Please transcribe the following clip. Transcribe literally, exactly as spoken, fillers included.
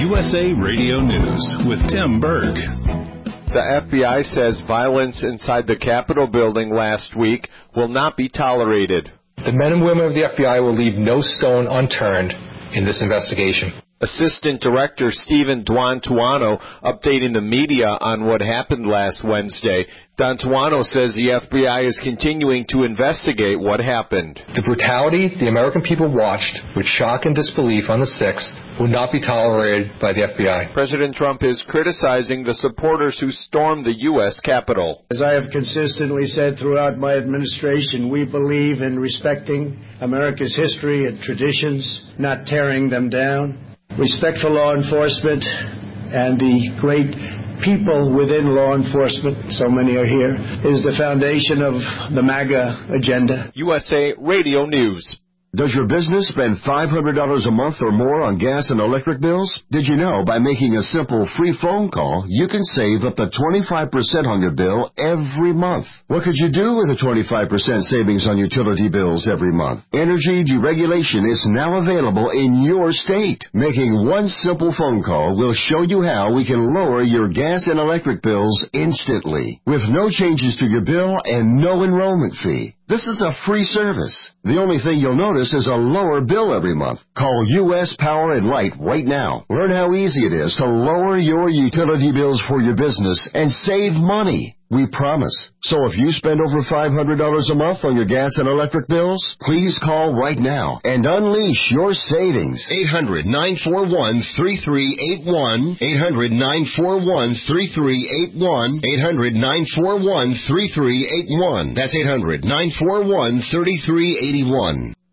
U S A Radio News with Tim Berg. The F B I says violence inside the Capitol building last week will not be tolerated. The men and women of the F B I will leave no stone unturned in this investigation. Assistant Director Stephen Duantuano updating the media on what happened last Wednesday. Duantuano says the F B I is continuing to investigate what happened. The brutality the American people watched with shock and disbelief on the sixth will not be tolerated by the F B I. President Trump is criticizing the supporters who stormed the U S Capitol. As I have consistently said throughout my administration, we believe in respecting America's history and traditions, not tearing them down. Respect for law enforcement and the great people within law enforcement, so many are here, is the foundation of the MAGA agenda. U S A Radio News. Does your business spend five hundred dollars a month or more on gas and electric bills? Did you know by making a simple free phone call, you can save up to twenty-five percent on your bill every month? What could you do with a twenty-five percent savings on utility bills every month? Energy deregulation is now available in your state. Making one simple phone call will show you how we can lower your gas and electric bills instantly, with no changes to your bill and no enrollment fee. This is a free service. The only thing you'll notice is a lower bill every month. Call U S Power and Light right now. Learn how easy it is to lower your utility bills for your business and save money. We promise. So if you spend over five hundred dollars a month on your gas and electric bills, please call right now and unleash your savings. eight hundred, nine four one, three three eight one. eight hundred, nine four one, three three eight one. eight hundred, nine four one, three three eight one. That's eight hundred, nine four one, three three eight one.